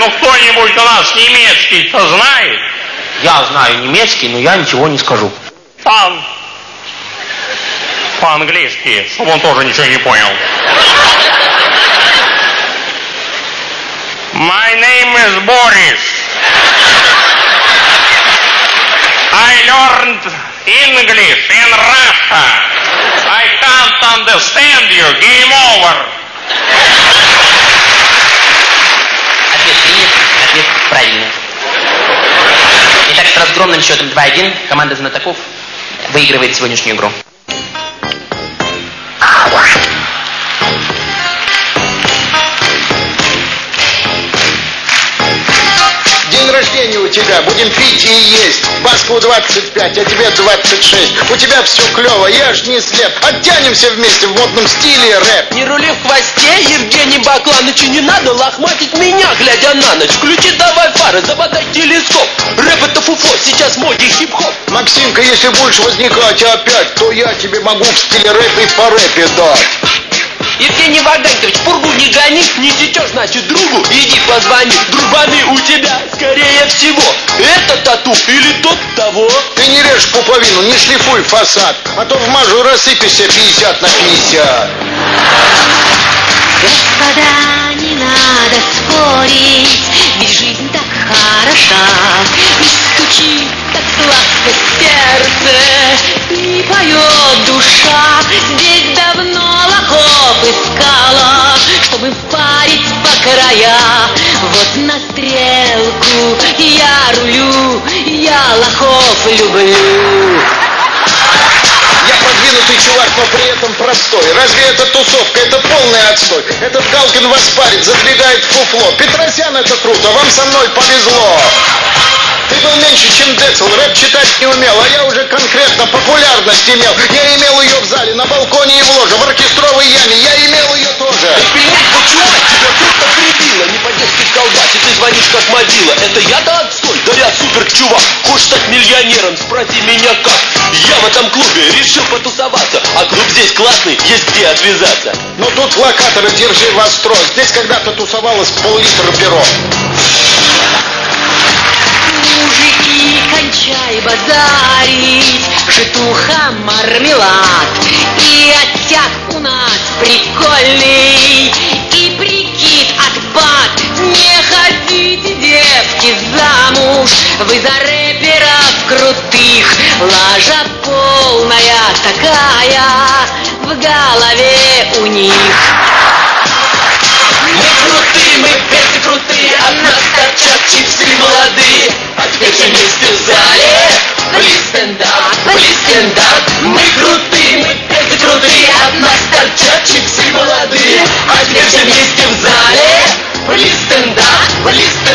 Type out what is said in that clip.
Ну кто-нибудь у нас немецкий-то знает? Я знаю немецкий, но я ничего не скажу. Там по-английски, чтобы он тоже ничего не понял. My name is Boris. I learned English in Russia. I can't understand you. Game over. Ответ принят, ответ правильный. Итак, с разгромным счетом 2-1 команда знатоков выигрывает сегодняшнюю игру. День рождения у тебя, будем пить и есть. Баскову 25, а тебе 26. У тебя все клево, я ж не слеп. Оттянемся вместе в модном стиле рэп. Не рули в хвосте, Евгений Бакланыч, и не надо лохматить меня, глядя на ночь. Включи давай фары, заводай телескоп. Рэп это фуфло, сейчас в моде хип-хоп. Максимка, если будешь возникать опять, то я тебе могу в стиле рэп и по рэпе дать. Евгений Ваганькович, пургу не гони, не сечешь, значит, другу иди позвони. Дружбаны у тебя, скорее всего, это тату или тот того. Ты не режь пуповину, не шлифуй фасад, а то вмажу, рассыпешься 50 на 50. Господа, не надо спорить, ведь жизнь так хороша. И стучит так сладко сердце, и поет душа. Здесь давно лохов искала, чтобы парить по края. Вот на стрелку я рулю, я лохов люблю. Я продвинутый чувак, но при этом простой. Разве это тусовка? Это полный отстой. Этот Галкин вас парит, задвигает фуфло. Петросян это круто, вам со мной повезло. Ты был меньше, чем Децл, рэп читать не умел, а я уже конкретно популярность имел. Я имел ее в зале, на балконе и в ложе, в оркестровой яме, я имел ее тоже. Пенять, чувак, тебя кто-то прибило, не по-детски колбасит, ты звонишь как мобила. Это я-то отстой, да я супер чувак. Хочешь стать миллионером, спроси меня как. Я в этом клубе решил потусоваться, а клуб здесь классный, есть где отвязаться. Но тут локаторы, держи востро, здесь когда-то тусовалось пол-литра перо. Мужики, кончай базарить, житуха мармелад. И оттяг у нас прикольный, и прикид от бат. Не ходите, девки, замуж, вы за рэперов крутых. Лажа полная такая в голове у них. Мы крутые, мы перцы крутые, от нас торчат чипсы молодые. А теперь все вместе в зале, плиз стендап, плиз стендап. Мы крутые, мы перцы крутые, от нас торчат чипсы молодые. А теперь все вместе в зале, плиз стендап, плиз стендап.